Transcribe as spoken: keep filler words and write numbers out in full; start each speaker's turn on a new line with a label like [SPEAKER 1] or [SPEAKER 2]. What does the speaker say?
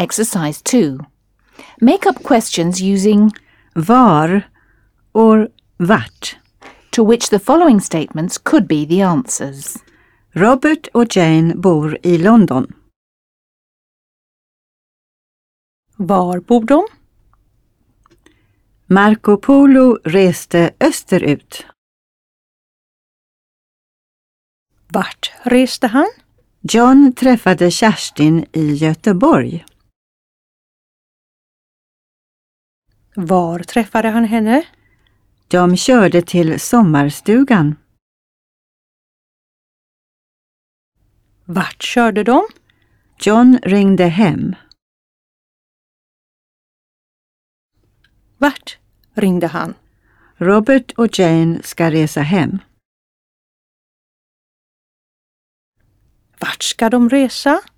[SPEAKER 1] Exercise two. Make up questions using
[SPEAKER 2] var or vart.
[SPEAKER 1] to which the following statements could be the answers.
[SPEAKER 2] Robert och Jane bor i London.
[SPEAKER 3] Var bor de?
[SPEAKER 2] Marco Polo reste österut.
[SPEAKER 3] Vart reste han?
[SPEAKER 2] John träffade Kerstin i Göteborg.
[SPEAKER 3] Var träffade han henne?
[SPEAKER 2] De körde till sommarstugan.
[SPEAKER 3] Vart körde de?
[SPEAKER 2] John ringde hem.
[SPEAKER 3] Vart ringde han?
[SPEAKER 2] Robert och Jane ska resa hem.
[SPEAKER 3] Vart ska de resa?